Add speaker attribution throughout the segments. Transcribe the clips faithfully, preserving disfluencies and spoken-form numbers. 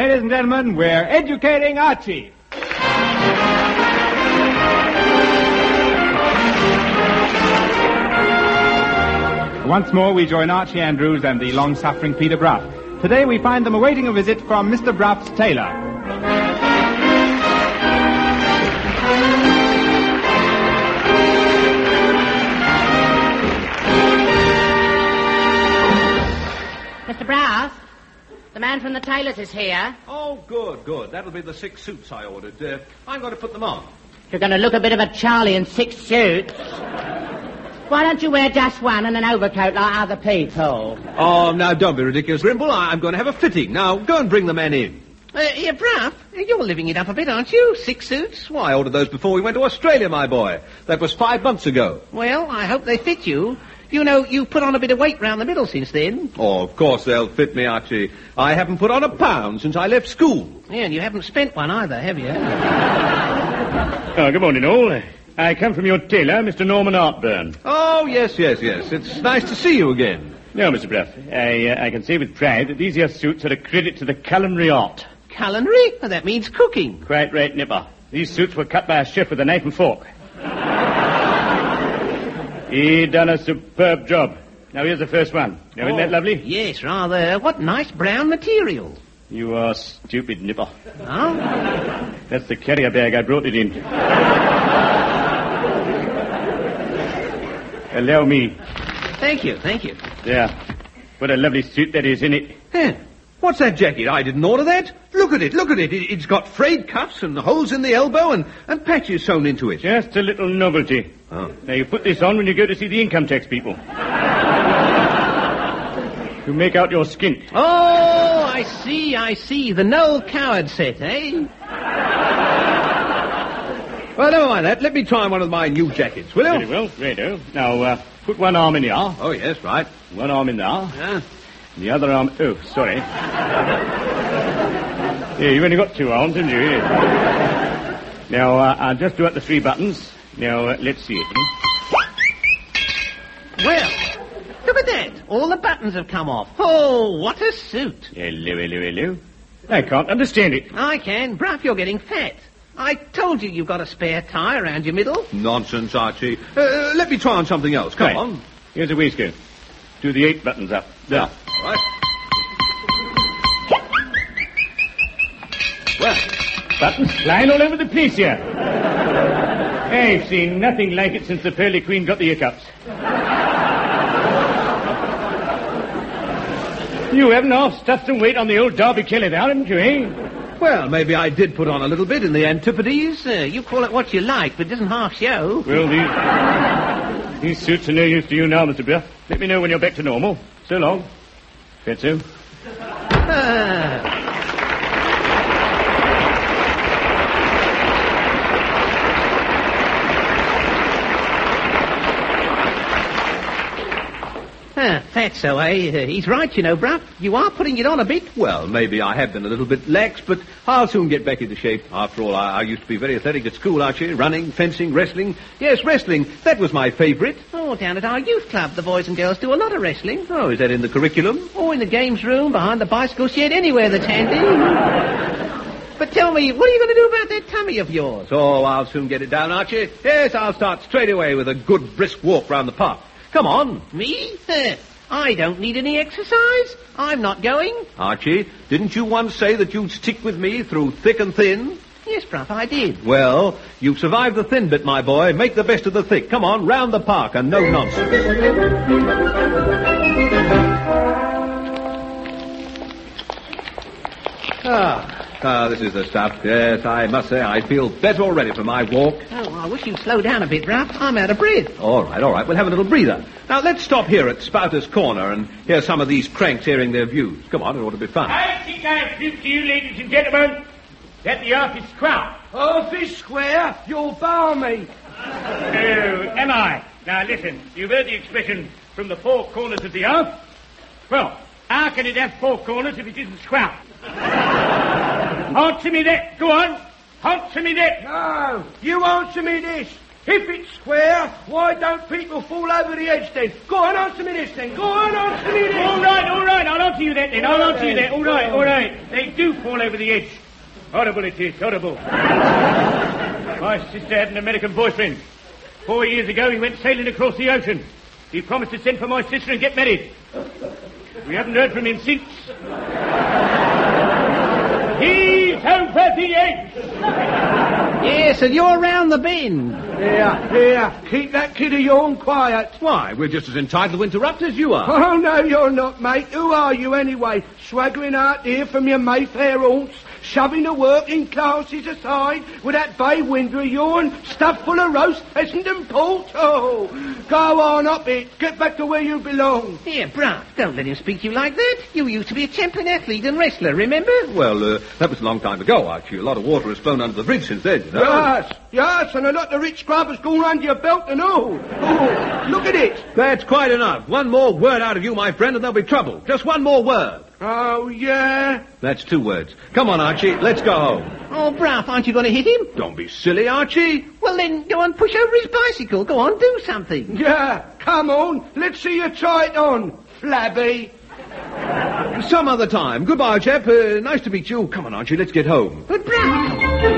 Speaker 1: Ladies and gentlemen, we're educating Archie. Once more, we join Archie Andrews and the long-suffering Peter Brough. Today, we find them awaiting a visit from Mister Brough's tailor.
Speaker 2: Mister Brough, the man from the tailor's is here.
Speaker 3: Oh, good, good. That'll be the six suits I ordered. Uh, I'm going to put them on.
Speaker 2: You're going to look a bit of a Charlie in six suits. Why don't you wear just one and an overcoat like other people?
Speaker 3: Oh, now, don't be ridiculous, Grimble. I- I'm going to have a fitting. Now, go and bring the men in.
Speaker 4: Uh, here, Brough, you're living it up a bit, aren't you? Six suits?
Speaker 3: Why, I ordered those before we went to Australia, my boy. That was five months ago.
Speaker 4: Well, I hope they fit you. You know, you put on a bit of weight round the middle since then.
Speaker 3: Oh, of course they'll fit me, Archie. I haven't put on a pound since I left school.
Speaker 4: Yeah, and you haven't spent one either, have you?
Speaker 5: Oh, good morning, all. I come from your tailor, Mister Norman Artburn.
Speaker 3: Oh, yes, yes, yes. It's nice to see you again.
Speaker 5: No, Mister Brough, I, uh, I can say with pride that these here suits are a credit to the culinary art.
Speaker 4: Culinary? Well, that means cooking.
Speaker 5: Quite right, Nipper. These suits were cut by a chef with a knife and fork. He done a superb job. Now, here's the first one. Now,
Speaker 4: Oh,
Speaker 5: isn't that lovely?
Speaker 4: Yes, rather. What nice brown material.
Speaker 5: You are stupid, Nipper.
Speaker 4: Huh?
Speaker 5: That's the carrier bag I brought it in. Allow me.
Speaker 4: Thank you, thank you.
Speaker 5: There. What a lovely suit that is, isn't it?
Speaker 3: Hey, what's that jacket? I didn't order that. Look at it, look at it. it. It's got frayed cuffs and holes in the elbow and, and patches sewn into it.
Speaker 5: Just a little novelty.
Speaker 3: Oh.
Speaker 5: Now, you put this on when you go to see the income tax people. To make out your skint.
Speaker 4: Oh, I see, I see. The Noel Coward set, eh?
Speaker 3: Well, never mind that. Let me try one of my new jackets, will you?
Speaker 5: Very well, righto. Now, uh, put one arm in here.
Speaker 3: Oh, yes, right.
Speaker 5: One arm in there.
Speaker 3: Yeah.
Speaker 5: The other arm... Oh, sorry. Yeah, you've only got two arms, haven't you? Now, uh, I'll just do up the three buttons. Now, uh, let's see it.
Speaker 4: Well, look at that. All the buttons have come off. Oh, what a suit.
Speaker 5: Hello, hello, hello. I can't understand it.
Speaker 4: I can. Brough, you're getting fat. I told you you've got a spare tie around your middle.
Speaker 3: Nonsense, Archie. Uh, let me try on something else. Come
Speaker 5: Right.
Speaker 3: on.
Speaker 5: Here's a waistcoat. Do the eight buttons up. There.
Speaker 3: All right. Well,
Speaker 5: Buttons flying all over the place here. I've seen nothing like it since the Pearly Queen got the hiccups. You haven't half stuffed some weight on the old Derby Kelly there, haven't you, eh?
Speaker 3: well, maybe I did put on a little bit in the Antipodes.
Speaker 4: Uh, you call it what you like, but it doesn't half show.
Speaker 5: Well, these... These suits are no use to you now, Mister Brough. Let me know when you're back to normal. So long. Fatso.
Speaker 4: Ah. Ah, Fatso, eh? Uh, he's right, you know, Brough. You are putting it on a bit.
Speaker 3: Well, maybe I have been a little bit lax, but I'll soon get back into shape. After all, I, I used to be very athletic at school, Archie. Running, fencing, wrestling. Yes, wrestling. That was my favourite.
Speaker 4: Oh, down at our youth club, the boys and girls do a lot of wrestling.
Speaker 3: Oh, is that in the curriculum?
Speaker 4: Oh, in the games room, behind the bicycle shed, anywhere that's handy. But tell me, what are you going to do about that tummy of yours?
Speaker 3: Oh, I'll soon get it down, Archie. Yes, I'll start straight away with a good brisk walk round the park. Come on.
Speaker 4: Me? Uh, I don't need any exercise. I'm not going.
Speaker 3: Archie, didn't you once say that you'd stick with me through thick and thin?
Speaker 4: Yes, Brough, I did.
Speaker 3: Well, you've survived the thin bit, my boy. Make the best of the thick. Come on, round the park and no nonsense. Ah, ah, this is the stuff. Yes, I must say I feel better already for my walk.
Speaker 4: Oh, I wish you'd slow down a bit, Brough. I'm out of breath.
Speaker 3: All right, all right. We'll have a little breather. Now, let's stop here at Spouter's Corner and hear some of these cranks airing their views. Come on, it ought to be fun.
Speaker 5: I think I'll prove to you, ladies and gentlemen, that the earth is square.
Speaker 6: Earth is square? You're balmy.
Speaker 5: Oh, am I? Now, listen. You've heard the expression, from the four corners of the earth. Well, how can it have four corners if it isn't square? Answer me that. Go on. Answer me that.
Speaker 6: No, you answer me this. If it's square, why don't people fall over the edge then? Go on, answer me this then. Go on, answer me this.
Speaker 5: All right, all right. I'll answer you that then. I'll answer you that. All right, all right. They do fall over the edge. Horrible it is, horrible. My sister had an American boyfriend. Four years ago, he went sailing across the ocean. He promised to send for my sister and get married. We haven't heard from him since. He's over the edge.
Speaker 4: Yes, and you're round the bend.
Speaker 6: Here, here, keep that kid of yourn quiet.
Speaker 3: Why, we're just as entitled to interrupt as you are.
Speaker 6: Oh, no, you're not, mate. Who are you, anyway? Swaggering out here from your Mayfair haunts, shoving the working classes aside with that bay window of yourn stuffed full of roast pheasant and port. Oh, go on up it. Get back to where you belong.
Speaker 4: Here, Bruff, don't let him speak to you like that. You used to be a champion athlete and wrestler, remember?
Speaker 3: Well, uh, that was a long time ago, Archie. A lot of water has flown under the bridge since then, you know.
Speaker 6: Yes, yes, and a lot of rich scrub has gone under your belt and all. Oh, look at it.
Speaker 3: That's quite enough. One more word out of you, my friend, and there'll be trouble. Just one more word.
Speaker 6: Oh, yeah?
Speaker 3: That's two words. Come on, Archie, let's go home.
Speaker 4: Oh, Bruff, aren't you going to hit him?
Speaker 3: Don't be silly, Archie.
Speaker 4: Well, then, go on, push over his bicycle. Go on, do something.
Speaker 6: Yeah, come on. Let's see you try it on, flabby.
Speaker 3: Some other time. Goodbye, chap. Uh, nice to meet you. Come on, Archie, let's get home.
Speaker 4: But, Bruff...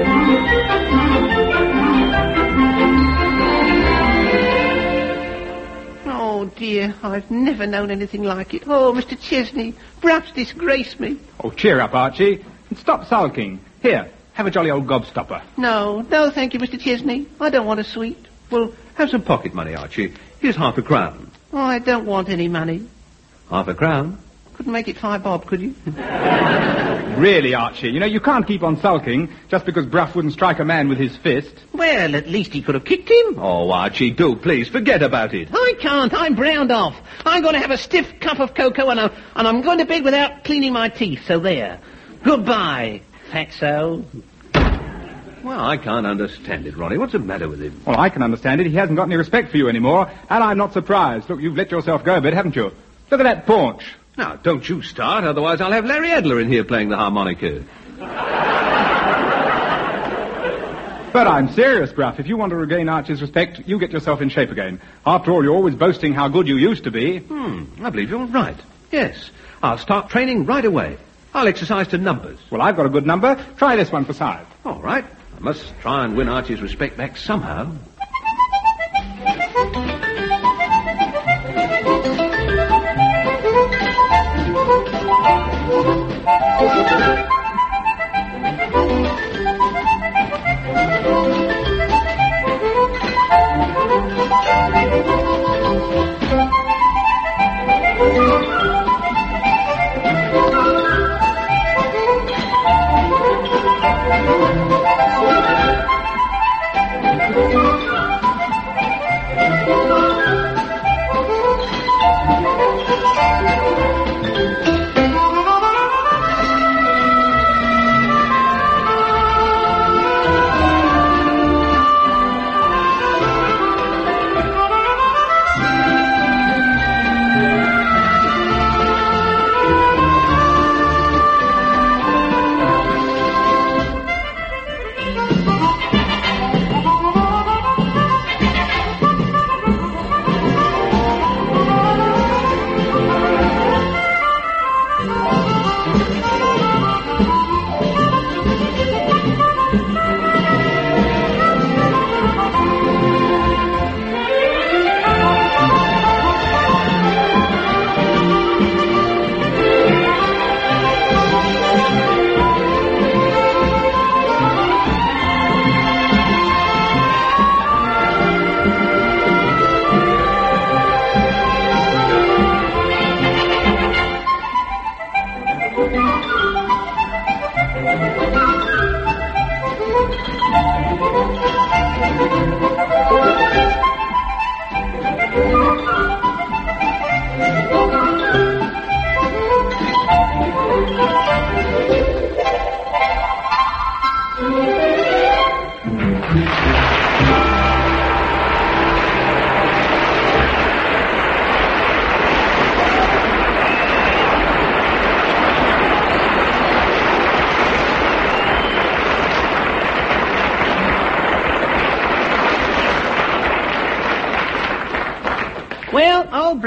Speaker 4: Oh, dear, I've never known anything like it. Oh, Mister Chesney, Bruff's disgraced me.
Speaker 1: Oh, cheer up, Archie. And stop sulking. Here, have a jolly old gobstopper.
Speaker 4: No, no, thank you, Mister Chesney. I don't want a sweet.
Speaker 3: Well, have some pocket money, Archie. Here's half a crown.
Speaker 4: Oh, I don't want any money.
Speaker 3: Half a crown?
Speaker 4: Couldn't make it five bob, could you?
Speaker 1: Really, Archie, you know, you can't keep on sulking just because Bruff wouldn't strike a man with his fist.
Speaker 4: Well, at least he could have kicked him.
Speaker 3: Oh, Archie, do, please, forget about it.
Speaker 4: I can't. I'm browned off. I'm going to have a stiff cup of cocoa and I'm, and I'm going to bed without cleaning my teeth, so there. Goodbye, fatso.
Speaker 3: Well, I can't understand it, Ronnie. What's the matter with him?
Speaker 1: Well, I can understand it. He hasn't got any respect for you anymore, and I'm not surprised. Look, you've let yourself go a bit, haven't you? Look at that paunch.
Speaker 3: Now, don't you start, otherwise I'll have Larry Adler in here playing the harmonica.
Speaker 1: But I'm serious, Bruff. If you want to regain Archie's respect, you get yourself in shape again. After all, you're always boasting how good you used to be.
Speaker 3: Hmm, I believe you're right. Yes, I'll start training right away. I'll exercise to numbers.
Speaker 1: Well, I've got a good number. Try this one for size.
Speaker 3: All right. I must try and win Archie's respect back somehow. Thank you.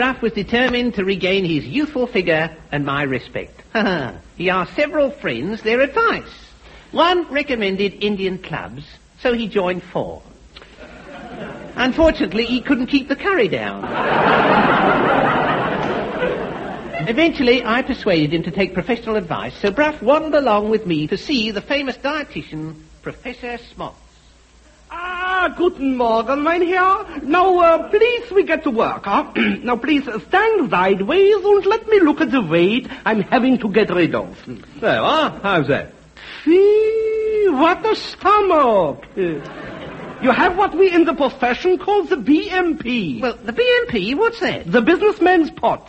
Speaker 4: Bruff was determined to regain his youthful figure and my respect. He asked several friends their advice. One recommended Indian clubs, so he joined four. Unfortunately, he couldn't keep the curry down. Eventually, I persuaded him to take professional advice, so Bruff waddled along with me to see the famous dietitian, Professor Smots.
Speaker 6: Ah, guten Morgen, mein Herr. Now, uh, please, we get to work, huh? Now, please, stand sideways and let me look at the weight I'm having to get rid of.
Speaker 3: There you are. How's that?
Speaker 6: Fee, what a stomach. Uh, You have what we in the profession call the B M P.
Speaker 4: Well, the B M P, what's that?
Speaker 6: The businessman's pot.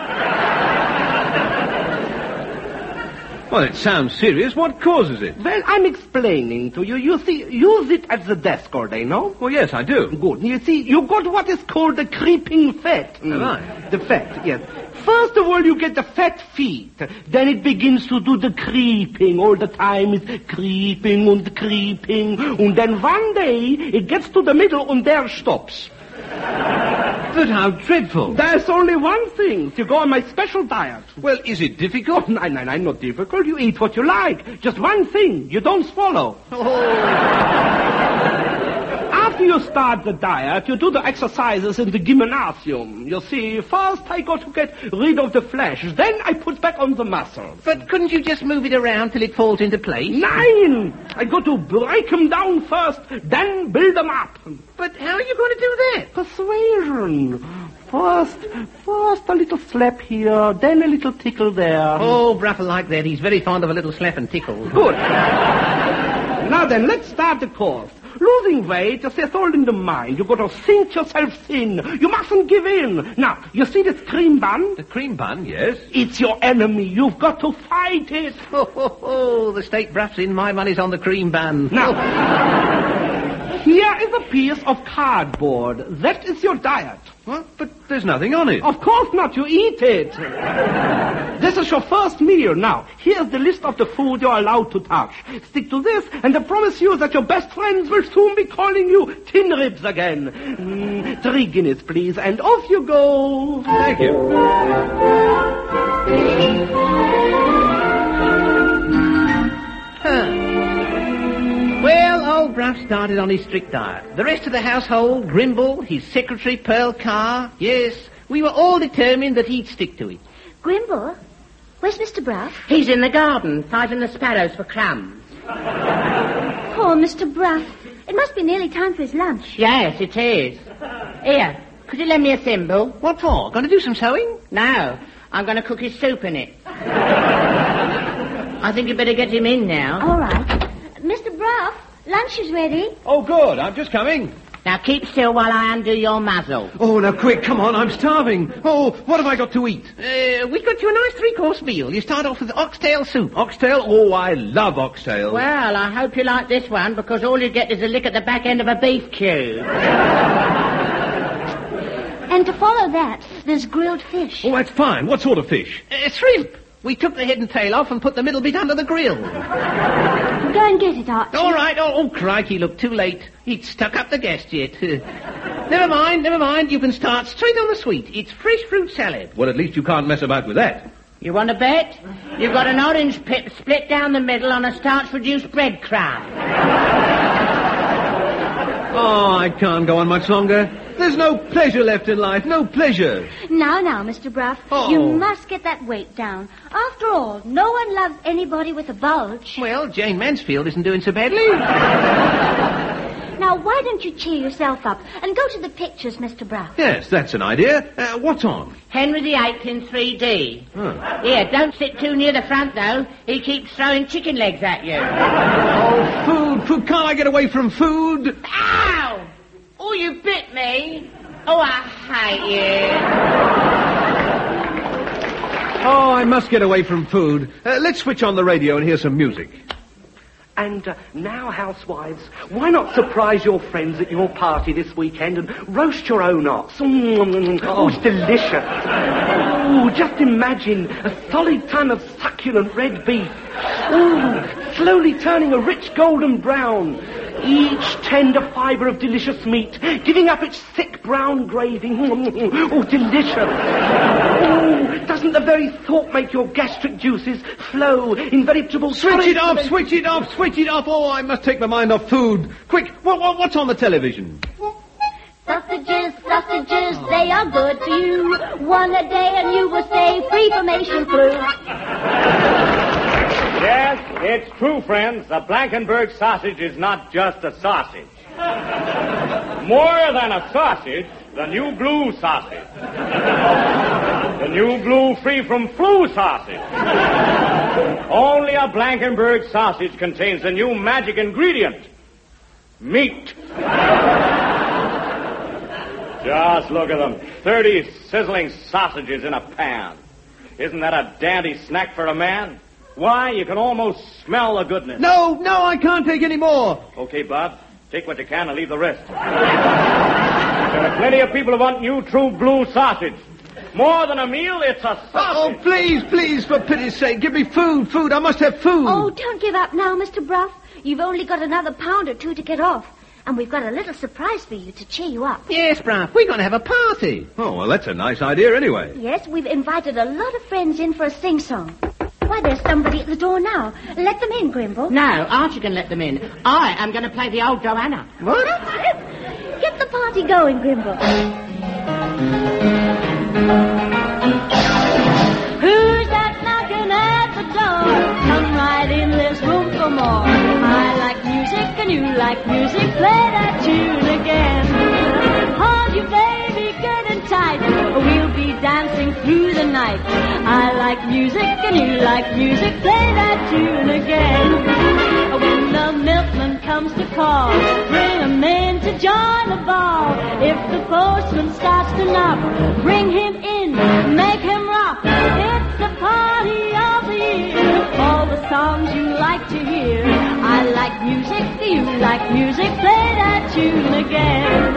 Speaker 3: Well, it sounds serious. What causes it?
Speaker 6: Well, I'm explaining to you. You see, use it at the desk all day, no?
Speaker 3: Well, yes, I do.
Speaker 6: Good. You see, you got what is called the creeping fat.
Speaker 3: Have I?
Speaker 6: The fat, yes. First of all, you get the fat feet. Then it begins to do the creeping. All the time it's creeping and creeping. And then one day, it gets to the middle and there stops.
Speaker 3: But how dreadful.
Speaker 6: There's only one thing. You go on my special diet.
Speaker 3: Well, is it difficult?
Speaker 6: No, no, no, not difficult. You eat what you like. Just one thing. You don't swallow. After you start the diet, you do the exercises in the gymnasium. You see, first I got to get rid of the flesh. Then I put back on the muscle.
Speaker 4: But couldn't you just move it around till it falls into place?
Speaker 6: Nine! I got to break them down first, then build them up.
Speaker 4: But how are you going to do that?
Speaker 6: Persuasion. First, first a little slap here, then a little tickle there.
Speaker 4: Oh, Bruff will like that. He's very fond of a little slap and tickle.
Speaker 6: Good. Now then, let's start the course. Losing weight, it's all in the mind. You've got to sink yourself thin. You mustn't give in. Now, you see this cream bun?
Speaker 3: The cream bun, yes.
Speaker 6: It's your enemy. You've got to fight it.
Speaker 4: Oh, oh, oh, the steak Bruff's in. My money's on the cream bun.
Speaker 6: Now, here is a piece of cardboard. That is your diet.
Speaker 3: What? But there's nothing on it.
Speaker 6: Of course not. You eat it. This is your first meal. Now, here's the list of the food you're allowed to touch. Stick to this, and I promise you that your best friends will soon be calling you tin ribs again. Mm, three guineas, please, and off you go.
Speaker 3: Thank you.
Speaker 4: Huh. Well, old Bruff started on his strict diet. The rest of the household, Grimble, his secretary, Pearl Carr, yes, we were all determined that he'd stick to it.
Speaker 7: Grimble? Where's Mister Bruff?
Speaker 2: He's in the garden, fighting the sparrows for crumbs.
Speaker 7: Poor Mister Bruff. It must be nearly time for his lunch.
Speaker 2: Yes, it is. Here, could you lend me a thimble?
Speaker 4: What for? Going to do some sewing?
Speaker 2: No, I'm going to cook his soup in it. I think you better get him in now.
Speaker 7: All right. Mister Bruff, lunch is ready.
Speaker 3: Oh, good. I'm just coming.
Speaker 2: Now keep still while I undo your muzzle.
Speaker 3: Oh, now quick, come on. I'm starving. Oh, what have I got to eat?
Speaker 4: Uh, we got you a nice three-course meal. You start off with oxtail soup.
Speaker 3: Oxtail? Oh, I love oxtail.
Speaker 2: Well, I hope you like this one, because all you get is a lick at the back end of a beef cube.
Speaker 7: And to follow that, there's grilled fish.
Speaker 3: Oh, that's fine. What sort of fish?
Speaker 4: Uh, shrimp. We took the head and tail off and put the middle bit under the grill.
Speaker 7: Go and get it, Archie.
Speaker 4: All right. Oh, oh, crikey, look, too late. He'd stuck up the gas jet. Never mind, never mind. You can start straight on the sweet. It's fresh fruit salad.
Speaker 3: Well, at least you can't mess about with that.
Speaker 2: You want to bet? You've got an orange pip split down the middle on a starch-reduced breadcrumb.
Speaker 3: Oh, I can't go on much longer. There's no pleasure left in life, no pleasure.
Speaker 7: Now, now, Mister Bruff,
Speaker 3: Oh.
Speaker 7: you must get that weight down. After all, no one loves anybody with a bulge.
Speaker 4: Well, Jane Mansfield isn't doing so badly.
Speaker 7: Now, why don't you cheer yourself up and go to the pictures, Mister Bruff?
Speaker 3: Yes, that's an idea. Uh, what's on?
Speaker 2: Henry the Eighth in three D.
Speaker 3: Huh.
Speaker 2: Here, don't sit too near the front, though. He keeps throwing chicken legs at you.
Speaker 3: Oh, food, food. Can't I get away from food?
Speaker 2: Ow! Oh, you bit me. Oh, I hate you.
Speaker 3: Oh, I must get away from food. Uh, let's switch on the radio and hear some music.
Speaker 6: And uh, now, housewives, why not surprise your friends at your party this weekend and roast your own ox? Mm, oh, it's delicious. Oh, just imagine a solid ton of succulent red beef. Oh, slowly turning a rich golden brown. each tender fibre of delicious meat, giving up its thick brown gravy. Oh, delicious. Oh, doesn't the very thought make your gastric juices flow in veritable...
Speaker 3: Switch it off, switch it off, switch it off. Oh, I must take my mind off food. Quick, what, what, what's on the television?
Speaker 7: Sausages, sausages, they are good for you. One a day and you will stay free from Asian flu.
Speaker 5: Yes, it's true, friends. The Blankenberg sausage is not just a sausage. More than a sausage, the new blue sausage. The new blue free from flu sausage. Only a Blankenberg sausage contains the new magic ingredient, meat. Just look at them. Thirty sizzling sausages in a pan. Isn't that a dandy snack for a man? Why, you can almost smell the goodness.
Speaker 3: No, no, I can't take any more.
Speaker 5: Okay, Bob. Take what you can and leave the rest. There are plenty of people who want new true blue sausage. More than a meal, it's a sausage.
Speaker 3: Oh, please, please, for pity's sake, give me food, food. I must have food.
Speaker 7: Oh, don't give up now, Mister Bruff. You've only got another pound or two to get off. And we've got a little surprise for you to cheer you up.
Speaker 4: Yes, Bruff, we're going to have a party.
Speaker 3: Oh, well, that's a nice idea anyway.
Speaker 7: Yes, we've invited a lot of friends in for a sing-song. Why, there's somebody at the door now. Let them in, Grimble.
Speaker 2: No, Archie can let them in. I am going to play the old Joanna.
Speaker 7: What? That's it. Get the party going, Grimble. Who's that knocking at the door? Come right in, there's room for more. I like music and you like music. Play that tune again. Hold you, baby, good and tight. We'll be dancing through the night. I like music and you like music. Play that tune again. When the milkman comes to call, bring him in to join the ball. If the postman starts to knock, bring him in, make him rock. It's the party of the year. All the songs you like to hear. I like music, you like music. Play that tune again.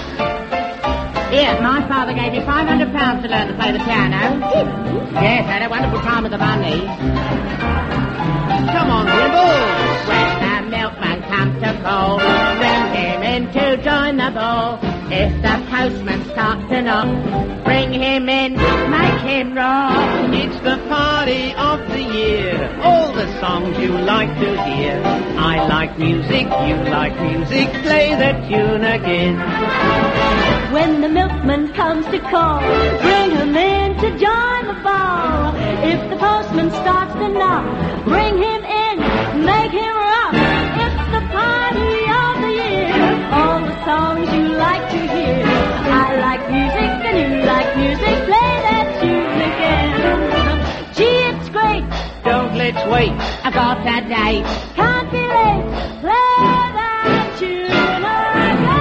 Speaker 2: Here, my father gave me five hundred pounds to learn to play the piano. Yes, I had a wonderful time with the money.
Speaker 4: Come on, Grimble.
Speaker 2: When the milkman comes to call, bring him in to join the ball. If the postman starts to knock, bring him in, make him rock.
Speaker 4: It's the party of the year. All the songs you like to hear. I like music, you like music. Play the tune again.
Speaker 7: When the milkman comes to call, bring him in to join the ball. If the postman starts to knock, bring him in, make him rock. It's the party of the year. All the songs you like to hear. I like music and you like music. Play that tune again. Gee, it's great.
Speaker 4: Don't let's wait.
Speaker 2: I got that date.
Speaker 7: Can't be late. Play that tune again.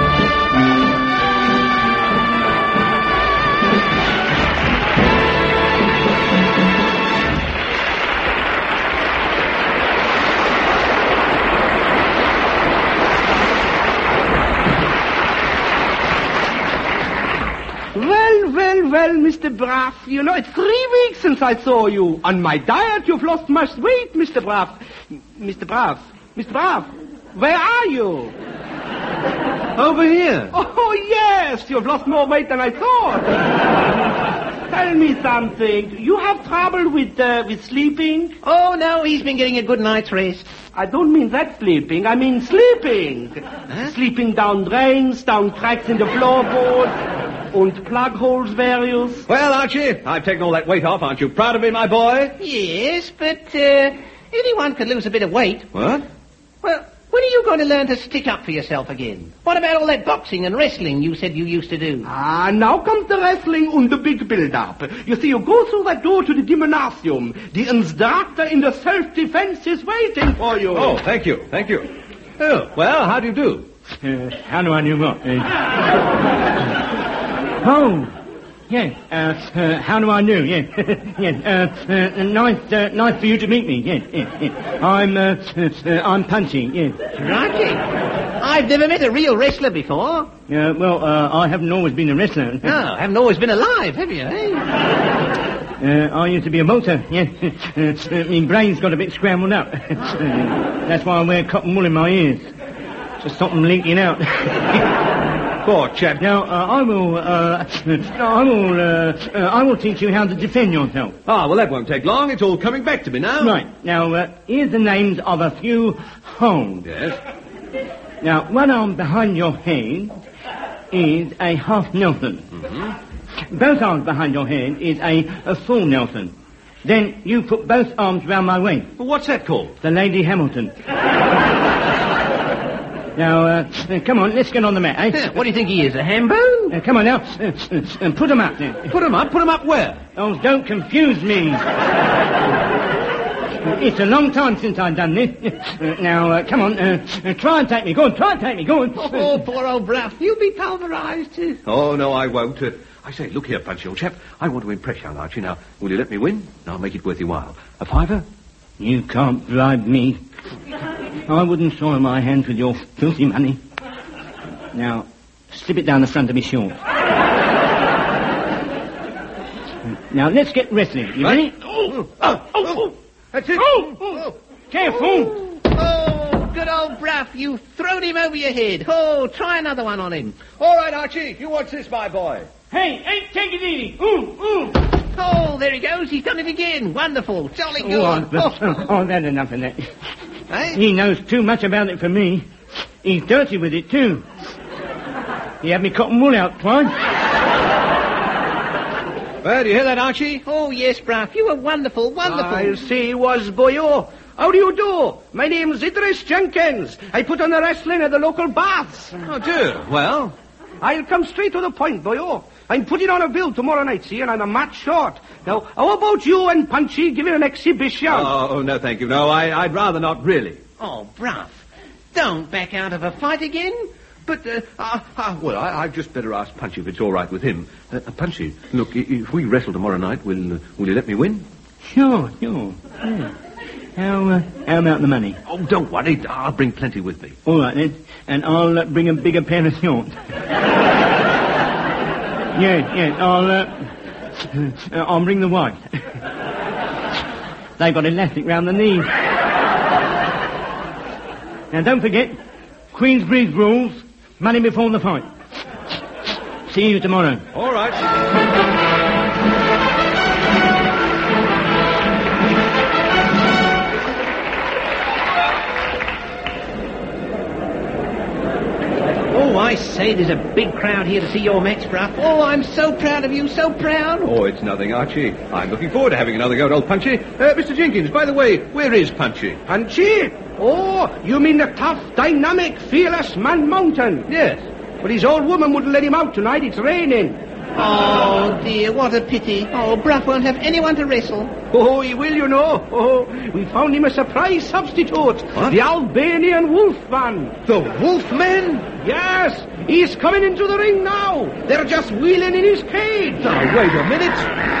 Speaker 6: Well, well, well, Mister Braff, you know, it's three weeks since I saw you. On my diet, you've lost much weight, Mister Braff. M- Mister Braff, Mister Braff, where are you?
Speaker 3: Over here.
Speaker 6: Oh, yes, you've lost more weight than I thought. Tell me something. You have trouble with, uh, with sleeping?
Speaker 4: Oh, no, he's been getting a good night's rest.
Speaker 6: I don't mean that sleeping, I mean sleeping.
Speaker 4: Huh?
Speaker 6: Sleeping down drains, down cracks in the floorboards. And plug holes various.
Speaker 3: Well, Archie, I've taken all that weight off. Aren't you proud of me, my boy?
Speaker 4: Yes, but uh, anyone could lose a bit of weight.
Speaker 3: What?
Speaker 4: Well, when are you going to learn to stick up for yourself again? What about all that boxing and wrestling you said you used to do?
Speaker 6: Ah, now comes the wrestling and the big build-up. You see, you go through that door to the gymnasium. The instructor in the self-defense is waiting for you.
Speaker 3: Oh, thank you, thank you. Oh, well, how do you do?
Speaker 1: Uh, how do I do what? Uh, oh, yes. Uh, uh, how do I do? Yes, yes. Uh, uh, nice, uh, nice for you to meet me. Yes, yes, yes. I'm, uh, uh, I'm Punchy. Yes.
Speaker 4: Crikey. I've never met a real wrestler before.
Speaker 1: Uh, well, uh, I haven't always been a wrestler.
Speaker 4: No, haven't always been alive, have you, eh?
Speaker 1: Uh, I used to be a motor. Yes, uh, my brain's got a bit scrambled up. That's why I wear cotton wool in my ears. to stop them leaking out.
Speaker 3: Poor chap.
Speaker 1: Now, uh, I will, uh, I will, uh, uh, I will teach you how to defend yourself.
Speaker 3: Ah, well, that won't take long. It's all coming back to me now.
Speaker 1: Right. Now, uh, here's the names of a few holes.
Speaker 3: Yes.
Speaker 1: Now, one arm behind your head is a half Nelson.
Speaker 3: Mm-hmm.
Speaker 1: Both arms behind your head is a, a full Nelson. Then you put both arms round my waist.
Speaker 3: Well, what's that called?
Speaker 1: The Lady Hamilton. Now, uh, come on, let's get on the mat, eh?
Speaker 4: Yeah, what do you think he is, a ham bone?
Speaker 1: Uh, come on now, uh, uh, put 'em up then.
Speaker 3: Put him up? Put him up where?
Speaker 1: Oh, don't confuse me. It's a long time since I've done this. Uh, now, uh, come on, uh, uh, try and take me. Go on, try and take me. Go on.
Speaker 4: Oh, poor old Bruff. You'll be pulverised.
Speaker 3: Oh, no, I won't. Uh, I say, look here, Punchy, old chap. I want to impress young Archie. Now, will you let me win? I'll make it worth your while. A fiver?
Speaker 1: You can't bribe me. I wouldn't soil my hands with your filthy money. Now, slip it down the front of me shorts. Now, let's get wrestling. You ready?
Speaker 3: Oh, oh, oh, oh. That's it.
Speaker 1: Oh, oh. Careful.
Speaker 4: Oh, good old Bruff. You've thrown him over your head. Oh, try another one on him.
Speaker 3: All right, Archie. You watch this, my boy.
Speaker 1: Hey, hey, take it easy. Ooh, ooh.
Speaker 4: Oh, there he goes. He's done it again. Wonderful. Jolly good.
Speaker 1: Oh, oh, oh, that's enough of that.
Speaker 4: Eh?
Speaker 1: He knows too much about it for me. He's dirty with it, too. He had me cotton wool out twice.
Speaker 3: Well, do you hear that, Archie?
Speaker 4: Oh, yes, Bruff. You were wonderful, wonderful.
Speaker 6: I'll say he was, boyo. How do you do? My name's Idris Jenkins. I put on the wrestling at the local baths.
Speaker 3: Oh, dear. Well?
Speaker 6: I'll come straight to the point, boyo. I'm putting on a bill tomorrow night, see, and I'm a match short. Now, how about you and Punchy giving an exhibition?
Speaker 3: Oh, oh no, thank you. No, I, I'd rather not, really.
Speaker 4: Oh, Bruff. Don't back out of a fight again.
Speaker 3: But, uh, uh, uh, well, I, I'd just better ask Punchy if it's all right with him. Uh, uh, Punchy, look, i- if we wrestle tomorrow night, will, uh, will you let me win?
Speaker 1: Sure, sure. Yeah. How, uh, how about the money?
Speaker 3: Oh, don't worry. I'll bring plenty with me.
Speaker 1: All right, then. And I'll uh, bring a bigger pair of shorts. yeah, yeah, I'll, uh, uh, I'll bring the white. They've got elastic round the knees. Now, don't forget, Queensbridge rules, money before the fight. See you tomorrow.
Speaker 3: All right.
Speaker 4: Oh, I say, there's a big crowd here to see your match, Bruff. Oh, I'm so proud of you, so proud.
Speaker 3: Oh, it's nothing, Archie. I'm looking forward to having another go at old Punchy. Uh, Mister Jenkins, by the way, where is Punchy?
Speaker 6: Punchy? Oh, you mean the tough, dynamic, fearless Man Mountain?
Speaker 3: Yes.
Speaker 6: But his old woman wouldn't let him out tonight. It's raining.
Speaker 4: Oh, dear, what a pity. Oh, Bruff won't have anyone to wrestle.
Speaker 6: Oh, he will, you know. Oh, we found him a surprise substitute.
Speaker 3: What?
Speaker 6: The Albanian Wolfman.
Speaker 3: The Wolfman?
Speaker 6: Yes, he's coming into the ring now. They're just wheeling in his cage.
Speaker 3: Now, wait a minute.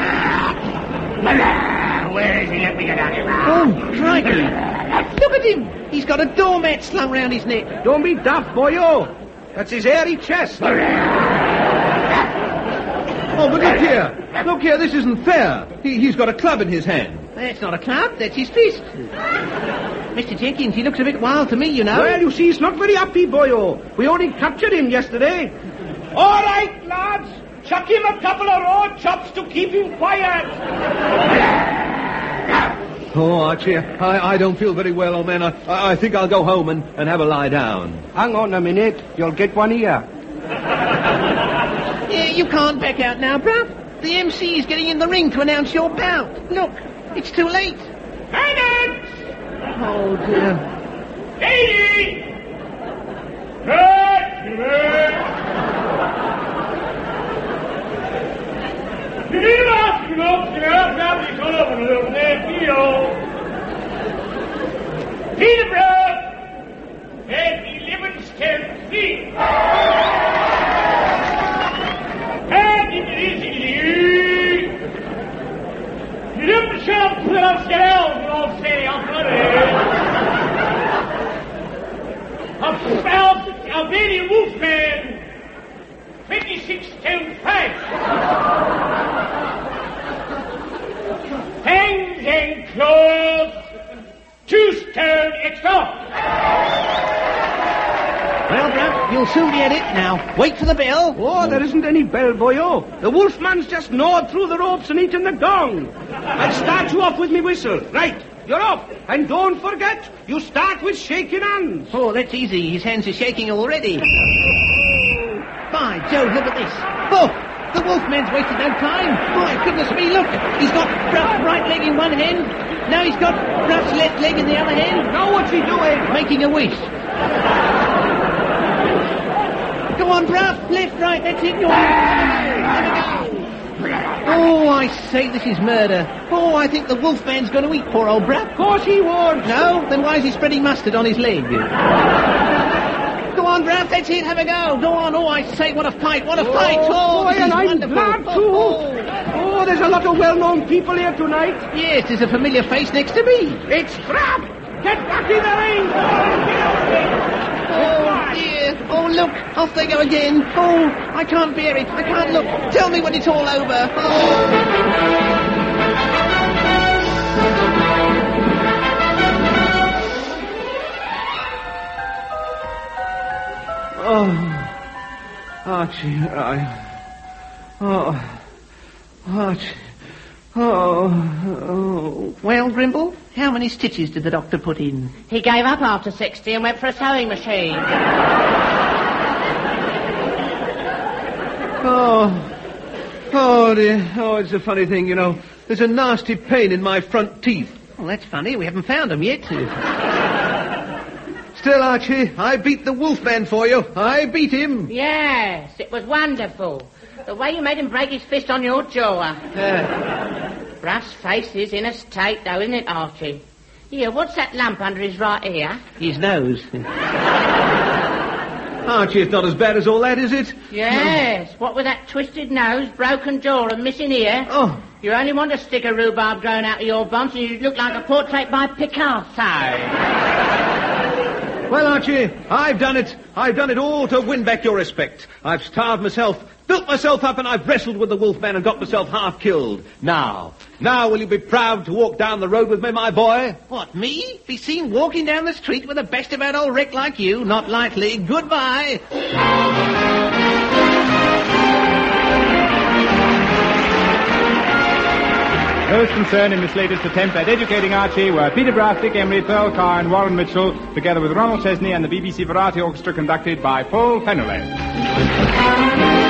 Speaker 1: Where is he? Let me get out of here.
Speaker 4: Oh, crikey. Look at him. He's got a doormat slung round his neck.
Speaker 6: Don't be daft, boyo. That's his hairy chest.
Speaker 3: Oh, but look here. Look here, this isn't fair. He, he's got a club in his hand.
Speaker 4: That's not a club, that's his fist. Mister Jenkins, he looks a bit wild to me, you know.
Speaker 6: Well, you see, he's not very happy, boyo. We only captured him yesterday. All right, lads. Chuck him a couple of raw chops to keep him quiet.
Speaker 3: Oh, Archie, I, I don't feel very well, old man. I, I think I'll go home and, and have a lie down.
Speaker 6: Hang on a minute. You'll get one here.
Speaker 4: Yeah, you can't back out now, Bruff. The M C is getting in the ring to announce your bout. Look, it's too late.
Speaker 5: Silence!
Speaker 4: Oh, dear.
Speaker 5: Lady! Good, Peterborough has eleven stone feet. And it is you. You don't shall put up down, I'll say, I'm A spout, Albanian Wolfman, twenty-six stone five. Hands and claws, two stone extra.
Speaker 4: You'll soon be at it now. Wait for the bell.
Speaker 6: Oh, there isn't any bell, boyo. The wolfman's just gnawed through the ropes and eaten the gong. I'll start you off with me whistle. Right, you're off. And don't forget, you start with shaking hands.
Speaker 4: Oh, that's easy. His hands are shaking already. By Jove, look at this. Oh! The wolfman's wasted no time. My goodness me, look. He's got Bruff's right leg in one hand. Now he's got Bruff's left leg in the other hand.
Speaker 6: Now what's he doing?
Speaker 4: Making a wish. Go on, Bruff. Left, right. That's it. Go on. Oh, I say, this is murder. Oh, I think the wolfman's going to eat poor old Bruff.
Speaker 6: Of course he won't.
Speaker 4: No? Then why is he spreading mustard on his leg? Go on, Bruff, that's it, have a go. Go on, oh, I say, what a fight, what a
Speaker 6: oh,
Speaker 4: fight. Oh,
Speaker 6: boy,
Speaker 4: this
Speaker 6: and
Speaker 4: is
Speaker 6: I'm
Speaker 4: wonderful.
Speaker 6: glad too.
Speaker 4: Oh,
Speaker 6: oh. oh, there's a lot of well-known people here tonight.
Speaker 4: Yes, there's a familiar face next to me.
Speaker 6: It's Bruff. Get back in the ring.
Speaker 4: Oh, dear. Oh, look, off they go again. Oh, I can't bear it. I can't look. Tell me when it's all over. Oh.
Speaker 3: Oh, Archie, I... Oh, Archie, oh, oh.
Speaker 4: Well, Grimble, how many stitches did the doctor put in?
Speaker 2: He gave up after sixty and went for a sewing machine.
Speaker 3: Oh, oh dear, oh, it's a funny thing, you know. There's a nasty pain in my front teeth.
Speaker 4: Well, that's funny. We haven't found them yet.
Speaker 3: Still, Archie, I beat the wolfman for you. I beat him.
Speaker 2: Yes, it was wonderful. The way you made him break his fist on your jaw.
Speaker 3: Uh,
Speaker 2: Bruff's face is in a state, though, isn't it, Archie? Here, what's that lump under his right ear?
Speaker 4: His nose.
Speaker 3: Archie, it's not as bad as all that, is it?
Speaker 2: Yes, what with that twisted nose, broken jaw and missing ear.
Speaker 3: Oh.
Speaker 2: You only want a stick of rhubarb growing out of your bumps and you look like a portrait by Picasso.
Speaker 3: Well, Archie, I've done it. I've done it all to win back your respect. I've starved myself, built myself up, and I've wrestled with the wolfman and got myself half killed. Now, now will you be proud to walk down the road with me, my boy?
Speaker 4: What, me? Be seen walking down the street with a best-about old wreck like you? Not likely. Goodbye.
Speaker 8: Those concerned in this latest attempt at educating Archie were Peter Braff, Dick Emery, Pearl Carr and Warren Mitchell, together with Ronald Chesney and the B B C Variety Orchestra conducted by Paul Fenelon.